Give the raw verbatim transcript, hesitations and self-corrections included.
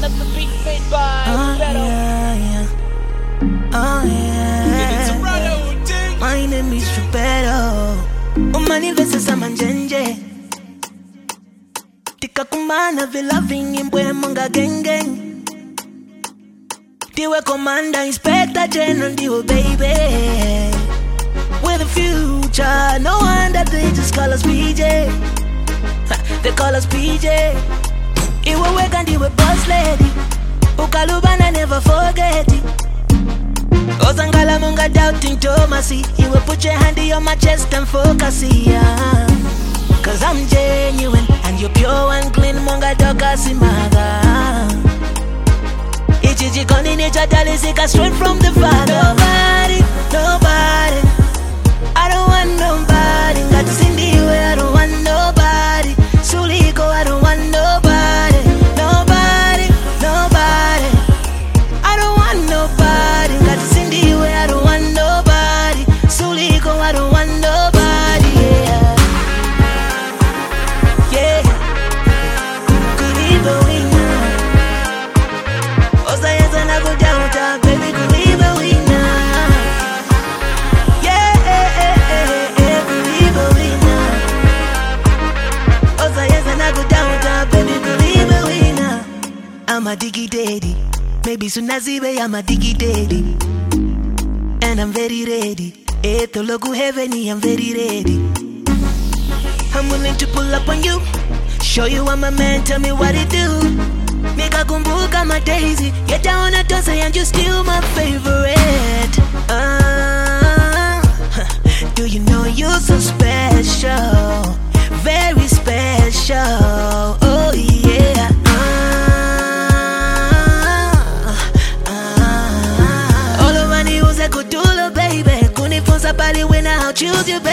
that's the beat made by Oh Beto. yeah, yeah. Oh yeah. My name is Roberto. Umani versus Amanjenje. Tika kumana vila vingi mbwe monga gang gang. Diwe commander, inspector general, diwe baby. We're the future, no wonder they just call us P J. They call us P J. Iwe weka ndiwe boss lady. Ukalubana never forget it. Ozangala munga doubting Tomasi. You will put your hand on my chest and focus, yeah. Cause I'm genuine and you're pure and clean, munga doka simaga. Ichiji koni nature talisika straight from the father. Nobody, nobody, I don't want nobody. Got Cindy where I don't want nobody. Suliko, I don't want nobody. Nobody, nobody, I don't want nobody. Got Cindy where I don't want nobody. Suliko, I don't want nobody. Yeah, yeah. Could even win now. Osa yes and I go downtown, baby. Could even win now. Yeah, yeah, yeah, yeah. Could even win now. Osa yes and I go downtown, baby. Could even win now. I'm a diggy daddy. Maybe soon as I I'm a diggy daddy. And I'm very ready. Eto logo heaveny, I'm very ready. I'm willing to pull up on you. Show you I'm a man, tell me what it do. Make a kumbuka my daisy. Get down a toss and you're still my favorite. Uh, do you know you're so special? Very special. Oh yeah. All of my news I could do, baby. Kunifunza bali when I choose you,